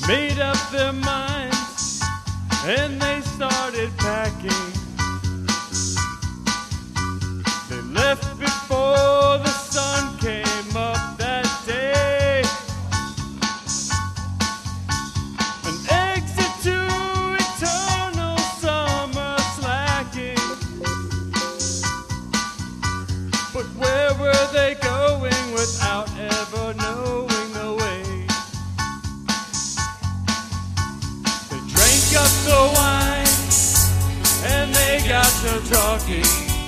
made up their minds and they started packing. They left before the sun came up that day. An exit to eternal summer slacking. But where were they going without ever knowing the way? They drank up the wine and they got to talking.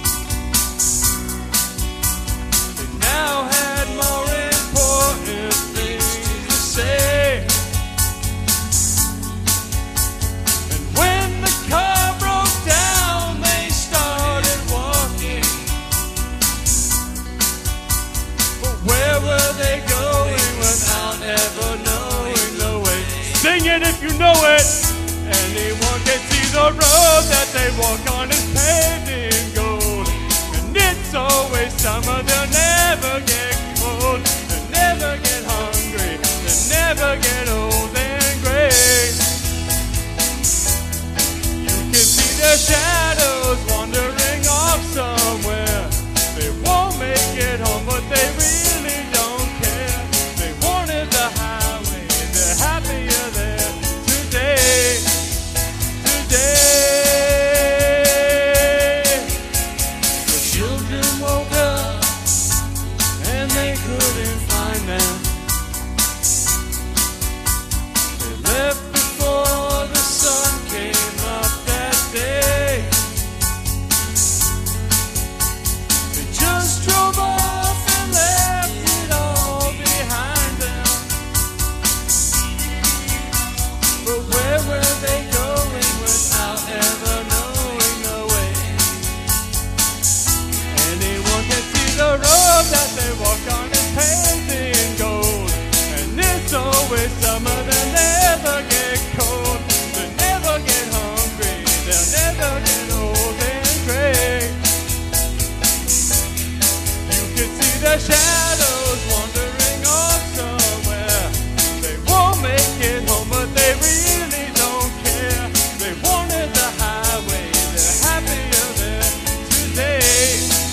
Now had more important things to say. And when the car broke down, they started walking. But where were they going without ever knowing the way? Sing it if you know it. Anyone can see the road that they walk on is paved in gold. And it's always summer, they'll never get cold, they'll never get hungry, they'll never get old and gray. You can see their shadows wandering off somewhere. They won't make it home, but they really don't care. They wanted the highway, they're happier there today. The children woke up and they couldn't find them. They left before the sun came up that day. They just drove off and left it all behind them. But where were they going without ever knowing the way? Anyone can see the road that they walk on is paved in gold. And it's always summer, they'll never get cold, they'll never get hungry, they'll never get old and gray. You can see their shadows wandering off somewhere. They won't make it home, but they really don't care. They wanted the highway, they're happier there today.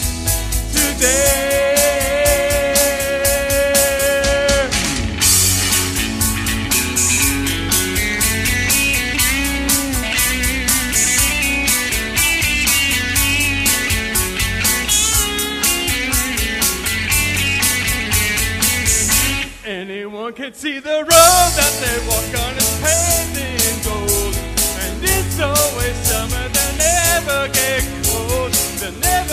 Anyone can see the road that they walk on is paved in gold. And it's always summer, they'll never get cold, they'll never